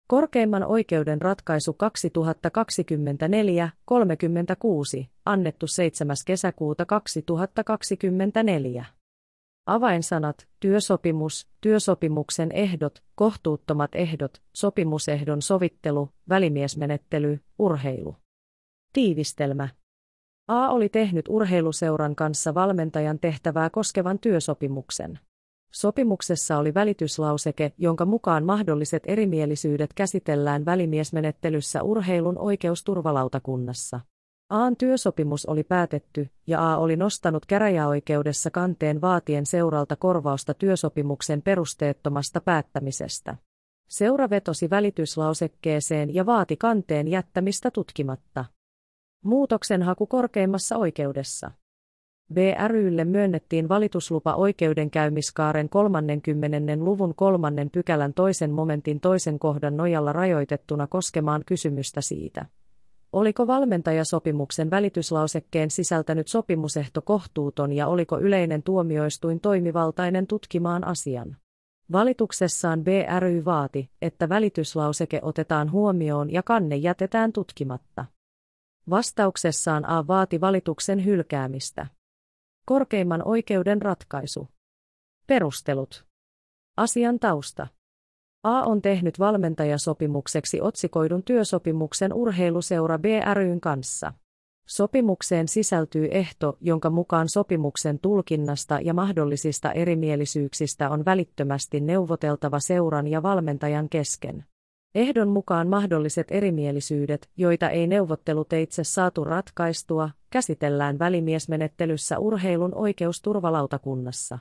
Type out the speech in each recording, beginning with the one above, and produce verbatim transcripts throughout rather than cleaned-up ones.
Korkeimman oikeuden ratkaisu kaksituhattakaksikymmentäneljä kolmekymmentäkuusi, annettu seitsemäs kesäkuuta kaksituhattakaksikymmentäneljä. Avainsanat: työsopimus, työsopimuksen ehdot, kohtuuttomat ehdot, sopimusehdon sovittelu, välimiesmenettely, urheilu. Tiivistelmä. A oli tehnyt urheiluseuran kanssa valmentajan tehtävää koskevan työsopimuksen. Sopimuksessa oli välityslauseke, jonka mukaan mahdolliset erimielisyydet käsitellään välimiesmenettelyssä urheilun oikeusturvalautakunnassa. A:n työsopimus oli päätetty, ja A oli nostanut käräjäoikeudessa kanteen vaatien seuralta korvausta työsopimuksen perusteettomasta päättämisestä. Seura vetosi välityslausekkeeseen ja vaati kanteen jättämistä tutkimatta. Muutoksenhaku korkeimmassa oikeudessa. B ry:lle myönnettiin valituslupa oikeudenkäymiskaaren kolmannenkymmenennen luvun kolmannen pykälän toisen momentin toisen kohdan nojalla rajoitettuna koskemaan kysymystä siitä, oliko valmentajasopimuksen välityslausekkeen sisältänyt sopimusehto kohtuuton ja oliko yleinen tuomioistuin toimivaltainen tutkimaan asian. Valituksessaan B ry vaati, että välityslauseke otetaan huomioon ja kanne jätetään tutkimatta. Vastauksessaan A vaati valituksen hylkäämistä. Korkeimman oikeuden ratkaisu. Perustelut. Asian tausta. A on tehnyt valmentajasopimukseksi otsikoidun työsopimuksen urheiluseura B ry:n kanssa. Sopimukseen sisältyy ehto, jonka mukaan sopimuksen tulkinnasta ja mahdollisista erimielisyyksistä on välittömästi neuvoteltava seuran ja valmentajan kesken. Ehdon mukaan mahdolliset erimielisyydet, joita ei neuvotteluteitse saatu ratkaistua, käsitellään välimiesmenettelyssä urheilun oikeusturvalautakunnassa.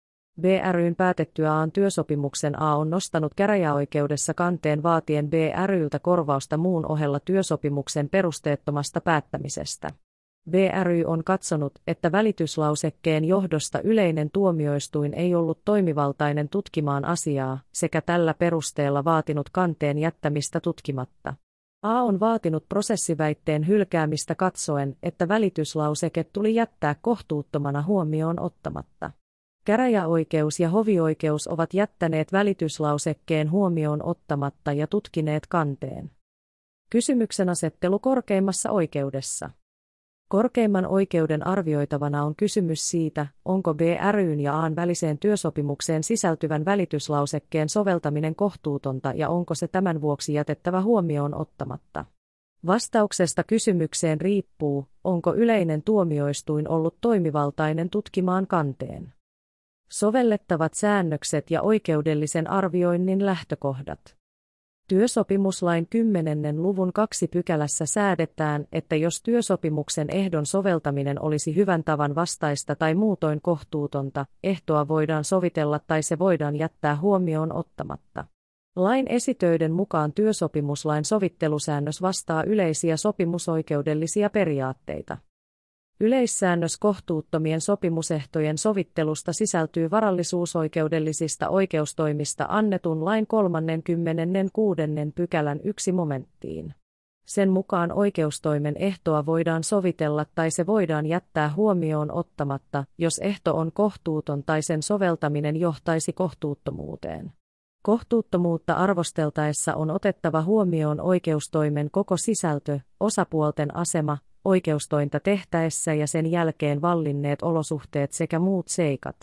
B ry:n päätettyä A:n työsopimuksen A on nostanut käräjäoikeudessa kanteen vaatien B ryltä korvausta muun ohella työsopimuksen perusteettomasta päättämisestä. B ry on katsonut, että välityslausekkeen johdosta yleinen tuomioistuin ei ollut toimivaltainen tutkimaan asiaa, sekä tällä perusteella vaatinut kanteen jättämistä tutkimatta. A on vaatinut prosessiväitteen hylkäämistä katsoen, että välityslauseke tuli jättää kohtuuttomana huomioon ottamatta. Käräjäoikeus ja hovioikeus ovat jättäneet välityslausekkeen huomioon ottamatta ja tutkineet kanteen. Kysymyksenasettelu korkeimmassa oikeudessa. Korkeimman oikeuden arvioitavana on kysymys siitä, onko B ry:n ja A:n väliseen työsopimukseen sisältyvän välityslausekkeen soveltaminen kohtuutonta ja onko se tämän vuoksi jätettävä huomioon ottamatta. Vastauksesta kysymykseen riippuu, onko yleinen tuomioistuin ollut toimivaltainen tutkimaan kanteen. Sovellettavat säännökset ja oikeudellisen arvioinnin lähtökohdat. Työsopimuslain kymmenennen luvun kaksi pykälässä säädetään, että jos työsopimuksen ehdon soveltaminen olisi hyvän tavan vastaista tai muutoin kohtuutonta, ehtoa voidaan sovitella tai se voidaan jättää huomioon ottamatta. Lain esitöiden mukaan työsopimuslain sovittelusäännös vastaa yleisiä sopimusoikeudellisia periaatteita. Yleissäännös kohtuuttomien sopimusehtojen sovittelusta sisältyy varallisuusoikeudellisista oikeustoimista annetun lain kolmannenkymmenennen kuudennen pykälän yksi momenttiin. Sen mukaan oikeustoimen ehtoa voidaan sovitella tai se voidaan jättää huomioon ottamatta, jos ehto on kohtuuton tai sen soveltaminen johtaisi kohtuuttomuuteen. Kohtuuttomuutta arvosteltaessa on otettava huomioon oikeustoimen koko sisältö, osapuolten asema, oikeustointa tehtäessä ja sen jälkeen vallinneet olosuhteet sekä muut seikat.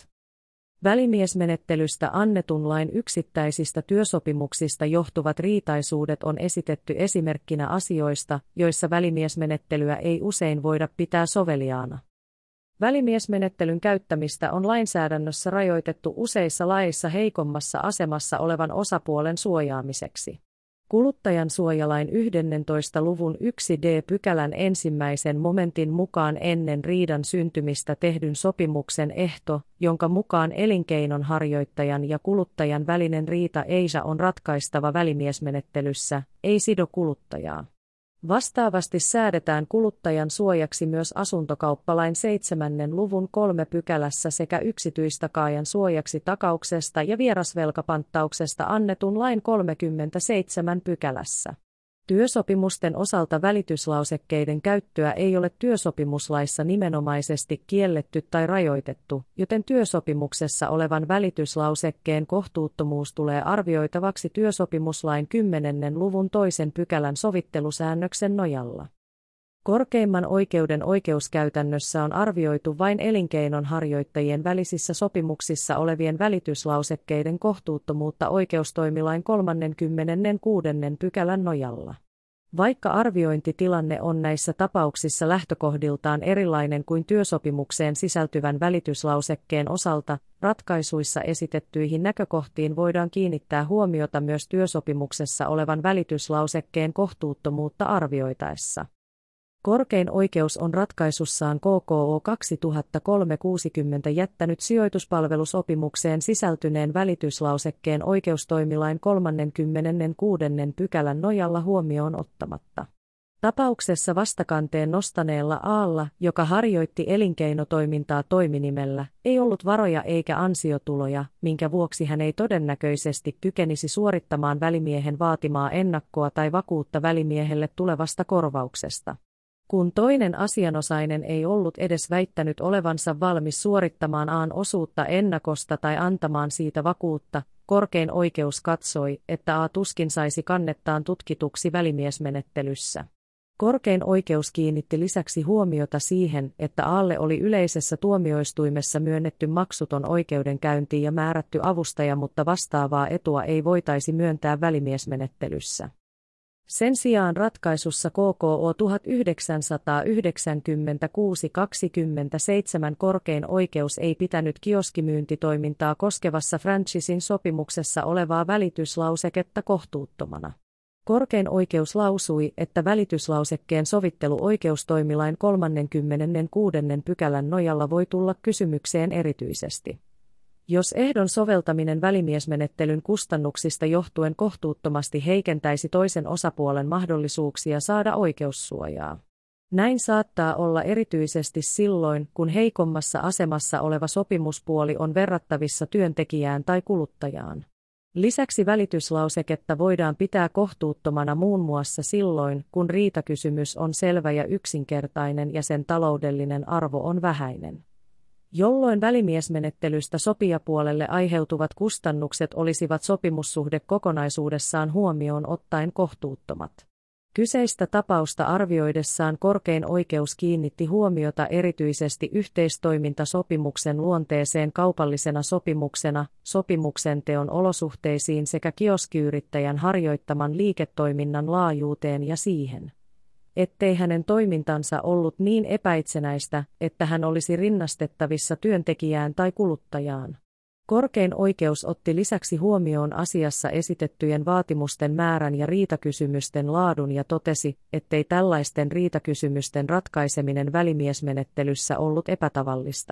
Välimiesmenettelystä annetun lain yksittäisistä työsopimuksista johtuvat riitaisuudet on esitetty esimerkkinä asioista, joissa välimiesmenettelyä ei usein voida pitää soveliaana. Välimiesmenettelyn käyttämistä on lainsäädännössä rajoitettu useissa laeissa heikommassa asemassa olevan osapuolen suojaamiseksi. Kuluttajansuojalain yhdentoista luvun yksi d pykälän ensimmäisen momentin mukaan ennen riidan syntymistä tehdyn sopimuksen ehto, jonka mukaan elinkeinonharjoittajan ja kuluttajan välinen riita eisa on ratkaistava välimiesmenettelyssä, ei sido kuluttajaa. Vastaavasti säädetään kuluttajan suojaksi myös asuntokauppalain seitsemännen luvun kolme pykälässä sekä yksityistakaajan suojaksi takauksesta ja vierasvelkapanttauksesta annetun lain kolmekymmentäseitsemän pykälässä. Työsopimusten osalta välityslausekkeiden käyttöä ei ole työsopimuslaissa nimenomaisesti kielletty tai rajoitettu, joten työsopimuksessa olevan välityslausekkeen kohtuuttomuus tulee arvioitavaksi työsopimuslain kymmenennen luvun toisen pykälän sovittelusäännöksen nojalla. Korkeimman oikeuden oikeuskäytännössä on arvioitu vain elinkeinonharjoittajien välisissä sopimuksissa olevien välityslausekkeiden kohtuuttomuutta oikeustoimilain kolmaskymmeneskuudes pykälän nojalla. Vaikka arviointitilanne on näissä tapauksissa lähtökohdiltaan erilainen kuin työsopimukseen sisältyvän välityslausekkeen osalta, ratkaisuissa esitettyihin näkökohtiin voidaan kiinnittää huomiota myös työsopimuksessa olevan välityslausekkeen kohtuuttomuutta arvioitaessa. Korkein oikeus on ratkaisussaan K K O kaksituhattakolme kuusikymmentä jättänyt sijoituspalvelusopimukseen sisältyneen välityslausekkeen oikeustoimilain kolmaskymmeneskuudes pykälän nojalla huomioon ottamatta. Tapauksessa vastakanteen nostaneella A:lla, joka harjoitti elinkeinotoimintaa toiminimellä, ei ollut varoja eikä ansiotuloja, minkä vuoksi hän ei todennäköisesti kykenisi suorittamaan välimiehen vaatimaa ennakkoa tai vakuutta välimiehelle tulevasta korvauksesta. Kun toinen asianosainen ei ollut edes väittänyt olevansa valmis suorittamaan A:n osuutta ennakosta tai antamaan siitä vakuutta, korkein oikeus katsoi, että A tuskin saisi kannettaan tutkituksi välimiesmenettelyssä. Korkein oikeus kiinnitti lisäksi huomiota siihen, että A:lle oli yleisessä tuomioistuimessa myönnetty maksuton oikeudenkäynti ja määrätty avustaja, mutta vastaavaa etua ei voitaisi myöntää välimiesmenettelyssä. Sen sijaan ratkaisussa K K O tuhatyhdeksänsataayhdeksänkymmentäkuusi kaksikymmentäseitsemän korkein oikeus ei pitänyt kioskimyyntitoimintaa koskevassa franchisin sopimuksessa olevaa välityslauseketta kohtuuttomana. Korkein oikeus lausui, että välityslausekkeen sovittelu oikeustoimilain kolmaskymmeneskuudes pykälän nojalla voi tulla kysymykseen erityisesti, jos ehdon soveltaminen välimiesmenettelyn kustannuksista johtuen kohtuuttomasti heikentäisi toisen osapuolen mahdollisuuksia saada oikeussuojaa. Näin saattaa olla erityisesti silloin, kun heikommassa asemassa oleva sopimuspuoli on verrattavissa työntekijään tai kuluttajaan. Lisäksi välityslauseketta voidaan pitää kohtuuttomana muun muassa silloin, kun riitakysymys on selvä ja yksinkertainen ja sen taloudellinen arvo on vähäinen, jolloin välimiesmenettelystä sopijapuolelle aiheutuvat kustannukset olisivat sopimussuhde kokonaisuudessaan huomioon ottaen kohtuuttomat. Kyseistä tapausta arvioidessaan korkein oikeus kiinnitti huomiota erityisesti yhteistoimintasopimuksen luonteeseen kaupallisena sopimuksena, sopimuksen teon olosuhteisiin sekä kioskiyrittäjän harjoittaman liiketoiminnan laajuuteen ja siihen, ettei hänen toimintansa ollut niin epäitsenäistä, että hän olisi rinnastettavissa työntekijään tai kuluttajaan. Korkein oikeus otti lisäksi huomioon asiassa esitettyjen vaatimusten määrän ja riitakysymysten laadun ja totesi, ettei tällaisten riitakysymysten ratkaiseminen välimiesmenettelyssä ollut epätavallista.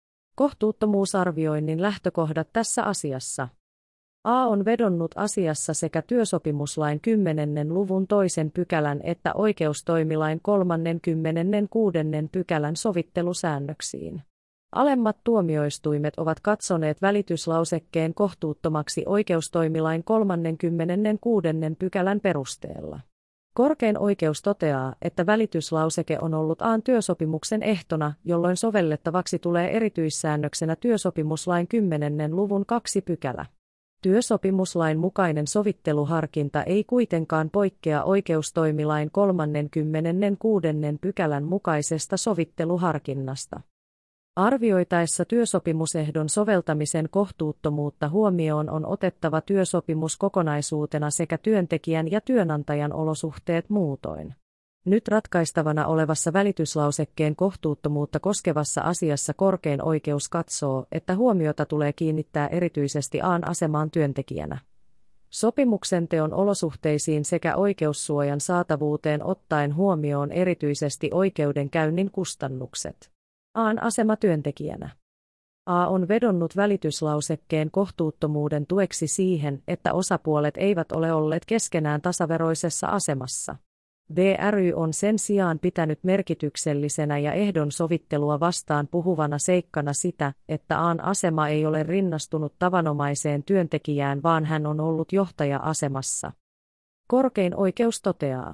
Kohtuuttomuusarvioinnin lähtökohdat tässä asiassa. A on vedonnut asiassa sekä työsopimuslain kymmenennen luvun toisen pykälän että oikeustoimilain kolmaskymmeneskuudes pykälän sovittelusäännöksiin. Alemmat tuomioistuimet ovat katsoneet välityslausekkeen kohtuuttomaksi oikeustoimilain kolmaskymmeneskuudes pykälän perusteella. Korkein oikeus toteaa, että välityslauseke on ollut A:n työsopimuksen ehtona, jolloin sovellettavaksi tulee erityissäännöksenä työsopimuslain kymmenennen luvun toinen pykälä. Työsopimuslain mukainen sovitteluharkinta ei kuitenkaan poikkea oikeustoimilain kolmaskymmeneskuudes pykälän mukaisesta sovitteluharkinnasta. Arvioitaessa työsopimusehdon soveltamisen kohtuuttomuutta huomioon on otettava työsopimus kokonaisuutena sekä työntekijän ja työnantajan olosuhteet muutoin. Nyt ratkaistavana olevassa välityslausekkeen kohtuuttomuutta koskevassa asiassa korkein oikeus katsoo, että huomiota tulee kiinnittää erityisesti A:n asemaan työntekijänä, sopimuksen teon olosuhteisiin sekä oikeussuojan saatavuuteen ottaen huomioon erityisesti oikeudenkäynnin kustannukset. A:n asema työntekijänä. A on vedonnut välityslausekkeen kohtuuttomuuden tueksi siihen, että osapuolet eivät ole olleet keskenään tasaveroisessa asemassa. B ry on sen sijaan pitänyt merkityksellisenä ja ehdon sovittelua vastaan puhuvana seikkana sitä, että A:n asema ei ole rinnastunut tavanomaiseen työntekijään, vaan hän on ollut johtaja-asemassa. Korkein oikeus toteaa,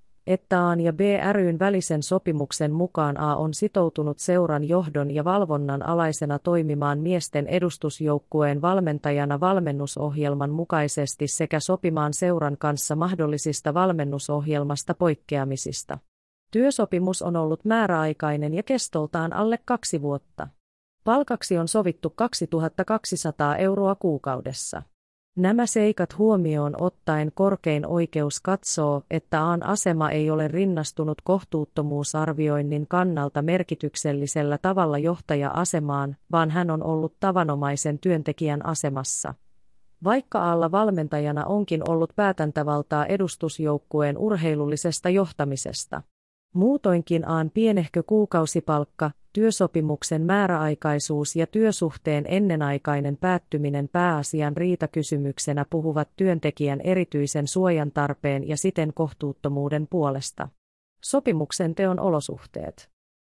että A:n ja B ry:n välisen sopimuksen mukaan A on sitoutunut seuran johdon ja valvonnan alaisena toimimaan miesten edustusjoukkueen valmentajana valmennusohjelman mukaisesti sekä sopimaan seuran kanssa mahdollisista valmennusohjelmasta poikkeamisista. Työsopimus on ollut määräaikainen ja kestoltaan alle kaksi vuotta. Palkaksi on sovittu kaksituhattakaksisataa euroa kuukaudessa. Nämä seikat huomioon ottaen korkein oikeus katsoo, että A:n asema ei ole rinnastunut kohtuuttomuusarvioinnin kannalta merkityksellisellä tavalla johtaja-asemaan, vaan hän on ollut tavanomaisen työntekijän asemassa. Vaikka A:lla valmentajana onkin ollut päätäntävaltaa edustusjoukkueen urheilullisesta johtamisesta. Muutoinkin A:n pienehkö kuukausipalkka, työsopimuksen määräaikaisuus ja työsuhteen ennenaikainen päättyminen pääasian riitakysymyksenä puhuvat työntekijän erityisen suojan tarpeen ja siten kohtuuttomuuden puolesta. Sopimuksen teon olosuhteet.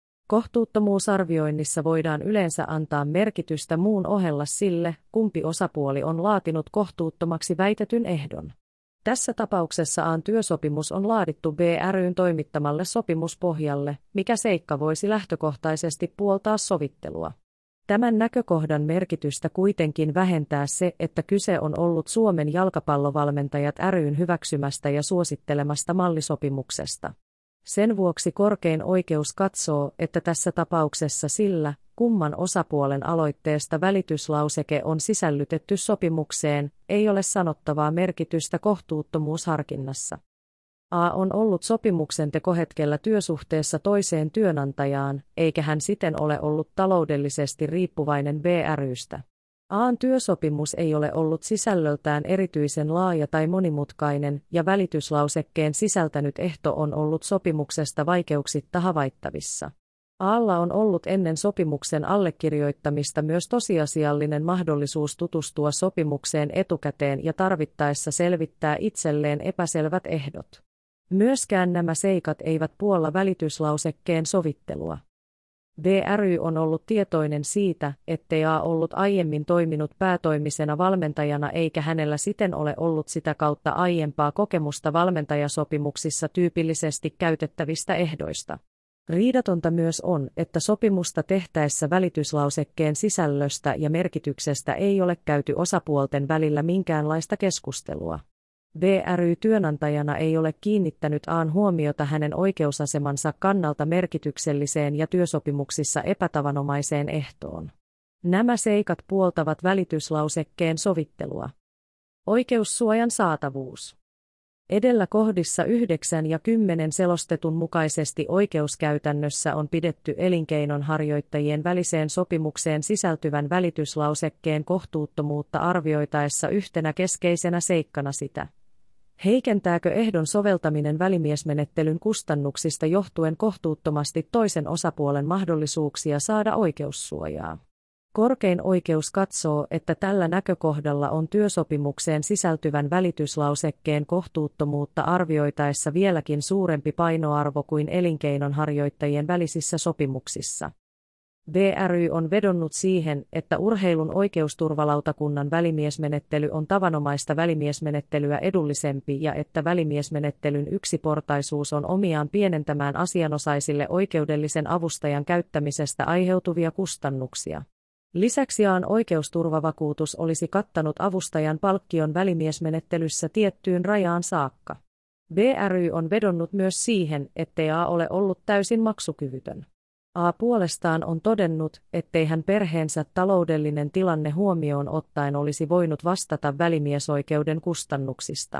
Kohtuuttomuusarvioinnissa voidaan yleensä antaa merkitystä muun ohella sille, kumpi osapuoli on laatinut kohtuuttomaksi väitetyn ehdon. Tässä tapauksessa A:n työsopimus on laadittu B ry:n toimittamalle sopimuspohjalle, mikä seikka voisi lähtökohtaisesti puoltaa sovittelua. Tämän näkökohdan merkitystä kuitenkin vähentää se, että kyse on ollut Suomen jalkapallovalmentajat ry:n hyväksymästä ja suosittelemasta mallisopimuksesta. Sen vuoksi korkein oikeus katsoo, että tässä tapauksessa sillä, kumman osapuolen aloitteesta välityslauseke on sisällytetty sopimukseen, ei ole sanottavaa merkitystä kohtuuttomuusharkinnassa. A on ollut sopimuksen tekohetkellä työsuhteessa toiseen työnantajaan, eikä hän siten ole ollut taloudellisesti riippuvainen B ry:stä. A:n työsopimus ei ole ollut sisällöltään erityisen laaja tai monimutkainen, ja välityslausekkeen sisältänyt ehto on ollut sopimuksesta vaikeuksitta havaittavissa. A:lla on ollut ennen sopimuksen allekirjoittamista myös tosiasiallinen mahdollisuus tutustua sopimukseen etukäteen ja tarvittaessa selvittää itselleen epäselvät ehdot. Myöskään nämä seikat eivät puolla välityslausekkeen sovittelua. B ry on ollut tietoinen siitä, ettei A ollut aiemmin toiminut päätoimisena valmentajana eikä hänellä siten ole ollut sitä kautta aiempaa kokemusta valmentajasopimuksissa tyypillisesti käytettävistä ehdoista. Riidatonta myös on, että sopimusta tehtäessä välityslausekkeen sisällöstä ja merkityksestä ei ole käyty osapuolten välillä minkäänlaista keskustelua. B ry työnantajana ei ole kiinnittänyt A:n huomiota hänen oikeusasemansa kannalta merkitykselliseen ja työsopimuksissa epätavanomaiseen ehtoon. Nämä seikat puoltavat välityslausekkeen sovittelua. Oikeussuojan saatavuus. Edellä kohdissa yhdeksän ja kymmenen selostetun mukaisesti oikeuskäytännössä on pidetty elinkeinonharjoittajien väliseen sopimukseen sisältyvän välityslausekkeen kohtuuttomuutta arvioitaessa yhtenä keskeisenä seikkana sitä. Heikentääkö ehdon soveltaminen välimiesmenettelyn kustannuksista johtuen kohtuuttomasti toisen osapuolen mahdollisuuksia saada oikeussuojaa? Korkein oikeus katsoo, että tällä näkökohdalla on työsopimukseen sisältyvän välityslausekkeen kohtuuttomuutta arvioitaessa vieläkin suurempi painoarvo kuin elinkeinonharjoittajien välisissä sopimuksissa. B ry on vedonnut siihen, että urheilun oikeusturvalautakunnan välimiesmenettely on tavanomaista välimiesmenettelyä edullisempi ja että välimiesmenettelyn yksiportaisuus on omiaan pienentämään asianosaisille oikeudellisen avustajan käyttämisestä aiheutuvia kustannuksia. Lisäksi A:n oikeusturvavakuutus olisi kattanut avustajan palkkion välimiesmenettelyssä tiettyyn rajaan saakka. B ry on vedonnut myös siihen, ettei A ole ollut täysin maksukyvytön. A puolestaan on todennut, ettei hän perheensä taloudellinen tilanne huomioon ottaen olisi voinut vastata välimiesoikeuden kustannuksista.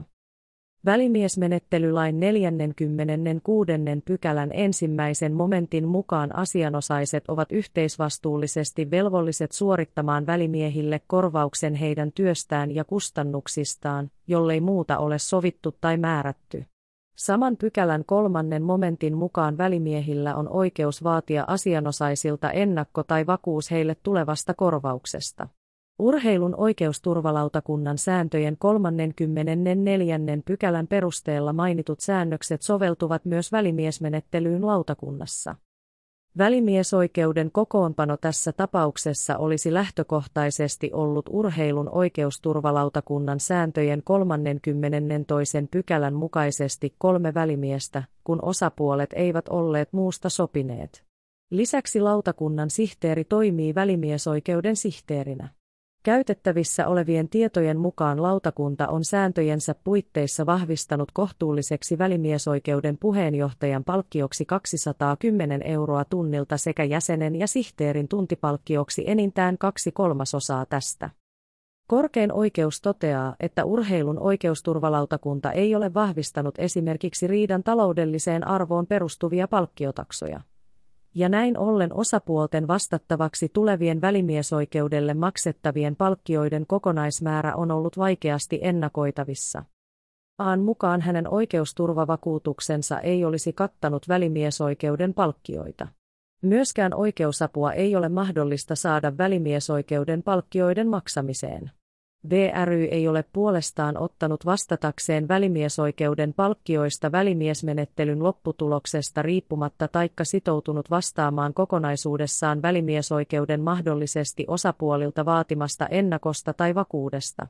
Välimiesmenettelylain neljäskymmeneskuudes pykälän ensimmäisen momentin mukaan asianosaiset ovat yhteisvastuullisesti velvolliset suorittamaan välimiehille korvauksen heidän työstään ja kustannuksistaan, jollei muuta ole sovittu tai määrätty. Saman pykälän kolmannen momentin mukaan välimiehillä on oikeus vaatia asianosaisilta ennakko tai vakuus heille tulevasta korvauksesta. Urheilun oikeusturvalautakunnan sääntöjen kolmaskymmenesneljäs pykälän perusteella mainitut säännökset soveltuvat myös välimiesmenettelyyn lautakunnassa. Välimiesoikeuden kokoonpano tässä tapauksessa olisi lähtökohtaisesti ollut urheilun oikeusturvalautakunnan sääntöjen kolmaskymmenestoinen pykälän mukaisesti kolme välimiestä, kun osapuolet eivät olleet muusta sopineet. Lisäksi lautakunnan sihteeri toimii välimiesoikeuden sihteerinä. Käytettävissä olevien tietojen mukaan lautakunta on sääntöjensä puitteissa vahvistanut kohtuulliseksi välimiesoikeuden puheenjohtajan palkkioksi kaksisataakymmenen euroa tunnilta sekä jäsenen ja sihteerin tuntipalkkioksi enintään kaksi kolmasosaa tästä. Korkein oikeus toteaa, että urheilun oikeusturvalautakunta ei ole vahvistanut esimerkiksi riidan taloudelliseen arvoon perustuvia palkkiotaksoja. Ja näin ollen osapuolten vastattavaksi tulevien välimiesoikeudelle maksettavien palkkioiden kokonaismäärä on ollut vaikeasti ennakoitavissa. A:n mukaan hänen oikeusturvavakuutuksensa ei olisi kattanut välimiesoikeuden palkkioita. Myöskään oikeusapua ei ole mahdollista saada välimiesoikeuden palkkioiden maksamiseen. V ry ei ole puolestaan ottanut vastatakseen välimiesoikeuden palkkioista välimiesmenettelyn lopputuloksesta riippumatta taikka sitoutunut vastaamaan kokonaisuudessaan välimiesoikeuden mahdollisesti osapuolilta vaatimasta ennakosta tai vakuudesta.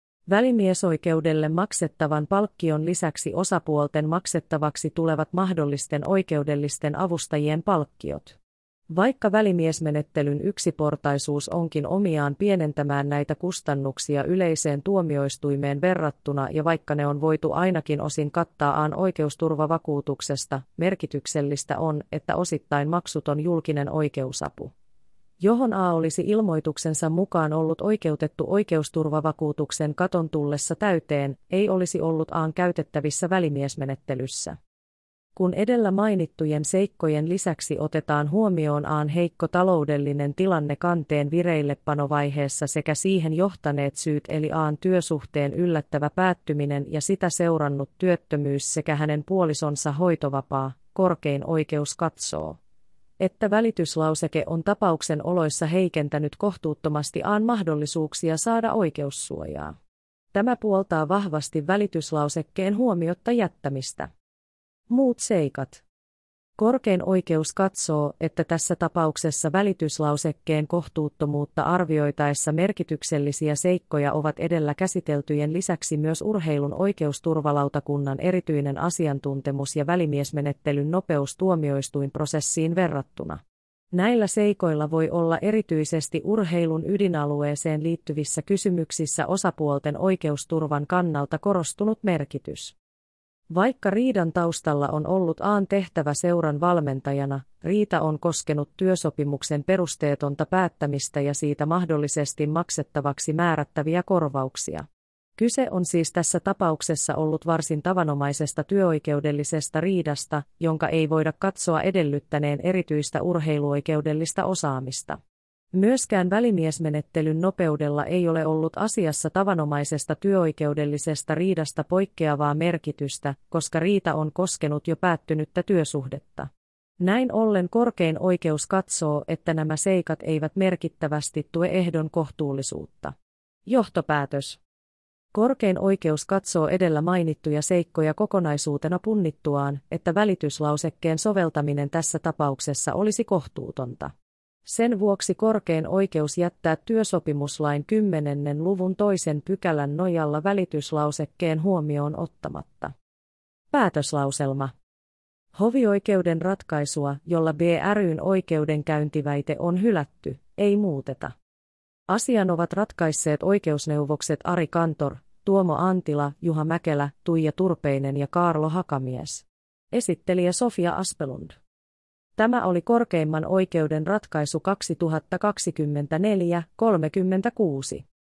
Välimiesoikeudelle maksettavan palkkion lisäksi osapuolten maksettavaksi tulevat mahdollisten oikeudellisten avustajien palkkiot. Vaikka välimiesmenettelyn yksiportaisuus onkin omiaan pienentämään näitä kustannuksia yleiseen tuomioistuimeen verrattuna ja vaikka ne on voitu ainakin osin kattaa A:n oikeusturvavakuutuksesta, merkityksellistä on, että osittain maksuton julkinen oikeusapu, johon A olisi ilmoituksensa mukaan ollut oikeutettu oikeusturvavakuutuksen katon tullessa täyteen, ei olisi ollut A:n käytettävissä välimiesmenettelyssä. Kun edellä mainittujen seikkojen lisäksi otetaan huomioon A:n heikko taloudellinen tilanne kanteen vireillepanovaiheessa sekä siihen johtaneet syyt eli A:n työsuhteen yllättävä päättyminen ja sitä seurannut työttömyys sekä hänen puolisonsa hoitovapaa, korkein oikeus katsoo, että välityslauseke on tapauksen oloissa heikentänyt kohtuuttomasti A:n mahdollisuuksia saada oikeussuojaa. Tämä puoltaa vahvasti välityslausekkeen huomiotta jättämistä. Muut seikat. Korkein oikeus katsoo, että tässä tapauksessa välityslausekkeen kohtuuttomuutta arvioitaessa merkityksellisiä seikkoja ovat edellä käsiteltyjen lisäksi myös urheilun oikeusturvalautakunnan erityinen asiantuntemus ja välimiesmenettelyn nopeus tuomioistuinprosessiin verrattuna. Näillä seikoilla voi olla erityisesti urheilun ydinalueeseen liittyvissä kysymyksissä osapuolten oikeusturvan kannalta korostunut merkitys. Vaikka riidan taustalla on ollut A:n tehtävä seuran valmentajana, riita on koskenut työsopimuksen perusteetonta päättämistä ja siitä mahdollisesti maksettavaksi määrättäviä korvauksia. Kyse on siis tässä tapauksessa ollut varsin tavanomaisesta työoikeudellisesta riidasta, jonka ei voida katsoa edellyttäneen erityistä urheiluoikeudellista osaamista. Myöskään välimiesmenettelyn nopeudella ei ole ollut asiassa tavanomaisesta työoikeudellisesta riidasta poikkeavaa merkitystä, koska riita on koskenut jo päättynyttä työsuhdetta. Näin ollen korkein oikeus katsoo, että nämä seikat eivät merkittävästi tue ehdon kohtuullisuutta. Johtopäätös. Korkein oikeus katsoo edellä mainittuja seikkoja kokonaisuutena punnittuaan, että välityslausekkeen soveltaminen tässä tapauksessa olisi kohtuutonta. Sen vuoksi korkein oikeus jättää työsopimuslain kymmenennen luvun toisen pykälän nojalla välityslausekkeen huomioon ottamatta. Päätöslauselma. Hovioikeuden ratkaisua, jolla B ry:n oikeudenkäyntiväite on hylätty, ei muuteta. Asian ovat ratkaisseet oikeusneuvokset Ari Kantor, Tuomo Antila, Juha Mäkelä, Tuija Turpeinen ja Kaarlo Hakamies. Esittelijä Sofia Aspelund. Tämä oli korkeimman oikeuden ratkaisu kaksituhattakaksikymmentäneljä kolmekymmentäkuusi.